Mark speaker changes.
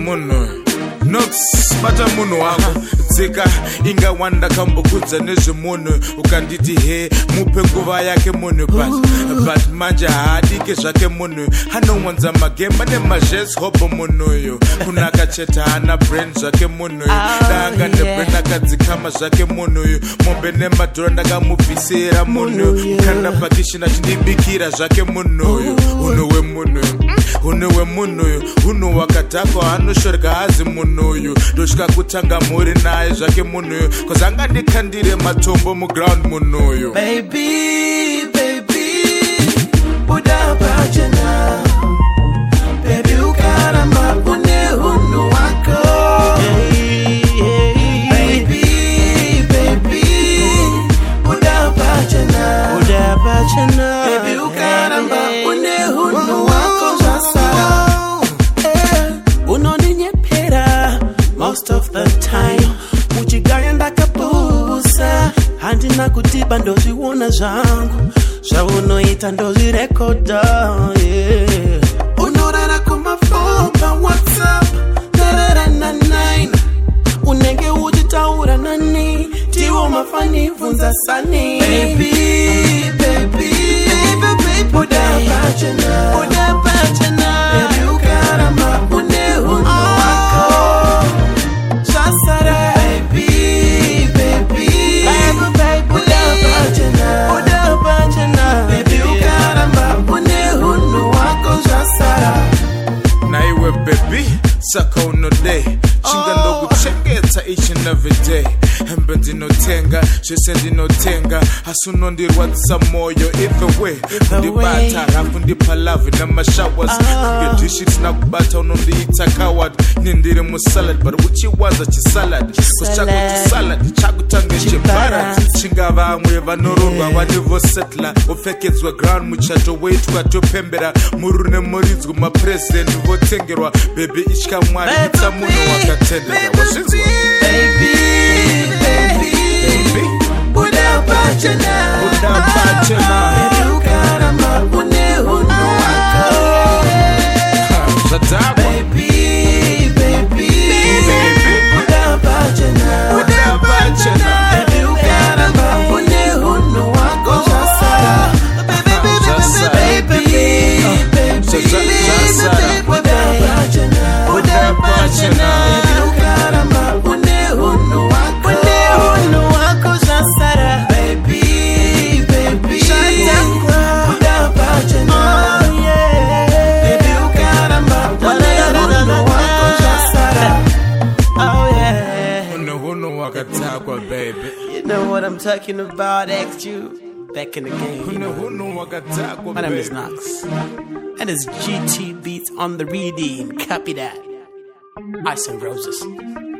Speaker 1: munhu Nox bata munhu wako tsika inga wanda kambokudza nezvemunhu ukanditi he mupe nguva yake munhu but manje haadike zvake munhu anowanza magemba nemazhes hobo munhuyo kunaka cheta hana brand zvake munhuyo danga nebrand akadzikama zvake munhuyo mombe nemadhora ndakamubvisira munhu kanda pakishina chindibikira zvake munhuyo unhu wemunhuyo unhu wakadhakwa anoshoreka hazi munhuyo ndosvika kutanga mhuri naye zvake munhuyo cause angandikandire matombo muground munhuyo
Speaker 2: baby buda pachena baby ukaramba une hunhu wako baby buda pachena baby ukaramba une hunhu wako zvasara unoninyepera most of the time uchigaya ndakapusa handina kutiba ndozviona zvangu zvaunoita ndozvirekodha unorara kumafomba whatsapp tararana 9 unenge uchitaura nani tiwo mafanibvunza sani baby buda pachena baby ukaramba une hunhu wako zvasara baby buda pachena baby ukaramba une hunhu wako zvasara
Speaker 1: naiwe baby saka unodei chinga ndokuchengetsa each and every day hembe ndinotenga zvese ndinotenga asi unondirwadzisa moyo either way undibata hafu ndipa love namashowers ngedishi tina kubata unondiita coward nindiri musalad but uchiwanza chisalad kusachako chisalad chakutange chembarat chinga vamwe vanororwa vanivosetla upfekedzwa ground muchato weitwa topembera mururu nemuridzwa mapresident votengerwa baby itya mwari itsa munhu wakatendera wazvinzwa
Speaker 2: baby buda pachena baby ukaramba une hunhu wako
Speaker 1: zvatabo
Speaker 2: baby buda pachena baby ukaramba une hunhu wako zvasara baby buda pachena baby ukaramba une hunhu wako zvasara baby buda pachena baby ukaramba une hunhu wako zvasara
Speaker 1: hunhu wakatakwa baby
Speaker 2: you know what I'm talking about XU back in the game
Speaker 1: hunhu wakatakwa
Speaker 2: my name is Nox and it's GT Beats on the reading copy that Ice and Roses.